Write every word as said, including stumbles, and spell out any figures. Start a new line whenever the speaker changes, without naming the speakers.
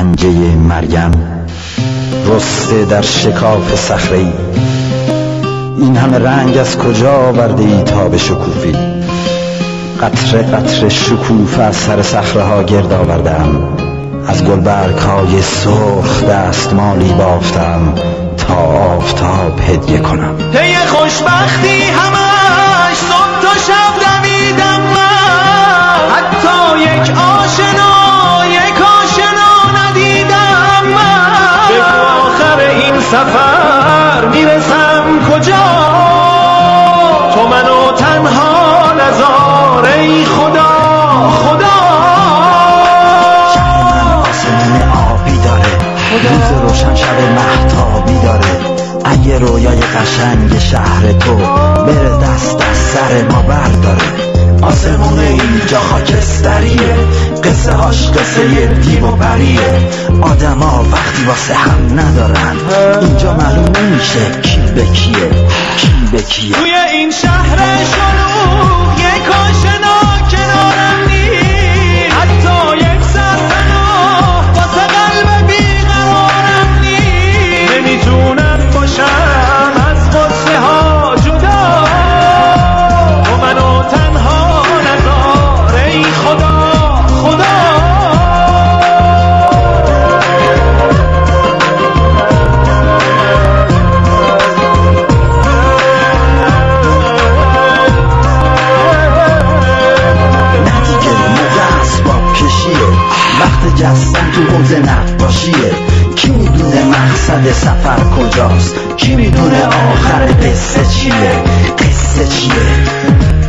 پنجه مریم رسته در شکاف صخره‌ای. این همه رنگ از کجا آورده ای تا به شکوفی؟ قطره قطره شکوفه از سر صخره ها گرد آوردم، از گلبرگ های سرخ دستمالی بافتم تا آفتاب هدیه کنم.
پی خوشبختی همش صبح تا شب دویدم من، حتی یک آشنا یک آشنا ندیدم من. به آخر این سفر میرسم کجا؟ تو منو تنها نذار ای خدا خدا.
شهر من آسمون آبی داره، روز روشن شب مهتابی داره. اگه رویای قشنگ شهر تو بره دست از سر ما برداره. آسمون اینجا خاکستریه، قصه هاش قصه دیو و پریه. آدم ها وقتی واسه هم ندارن، اینجا معلوم نمیشه کی به کیه کی به کیه.
توی این شهر شلوغ یک آشنا کنارم نیست، حتی یک سرپناه واسه قلب بیقرارم نیست. نمیتونم باشم از قصه ها جدا، تو منو تنها نذار ای خدا خدا.
وقت جستن تو حوض نقاشیه. کی میدونه مقصد سفر کجاست؟ کی میدونه آخر قصه چیه؟ قصه چیه؟